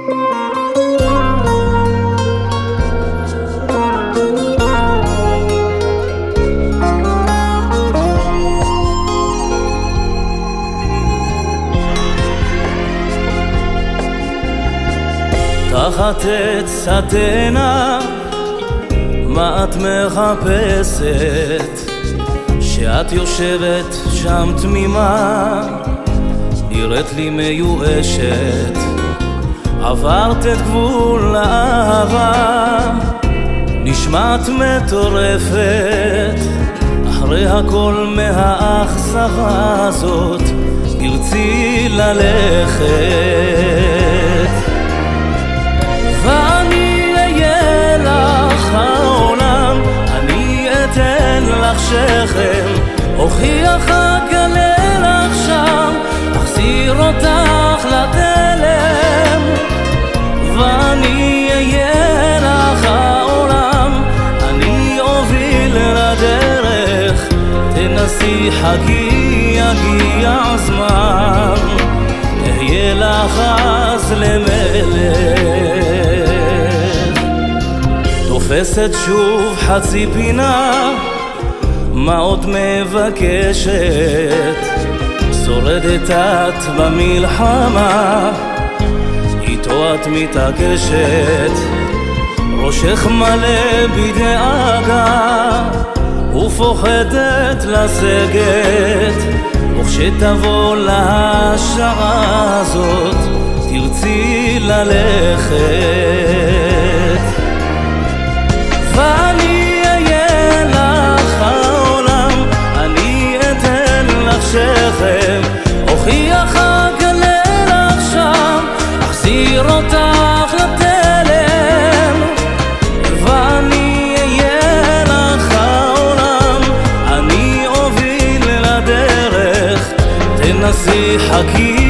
תחת עץ התאנה, מה את מחפשת? שאת יושבת שם תמימה, נראית לי מיואשת. עברת את גבול האהבה, נשמעת מטורפת. אחרי הכל מהאכזבה הזאת תרצי ללכת. ואני אהיה לך העולם, אני אתן לך שכם, אוכיח אגלה לך שם, אחזיר אותך לתלם. ואני אהיה לך העולם, אני אוביל לדרך, תנסי חכי יגיע הזמן, אהיה לך אז למלך. תופסת שוב חצי פינה, מה עוד מבקשת? שורדת את במלחמה, איתו את מתעקשת. ראשך מלא בדאגה ופוחדת לסגת, וכשתבוא לשעה הזאת תרצי ללכת. ואני אהיה לך העולם, אני אתן לך שכם, אוכיח אגלה לך שם, אחזיר אותך לתלם. ואני אהיה לך העולם, אני אוביל לדרך, תנסי חכי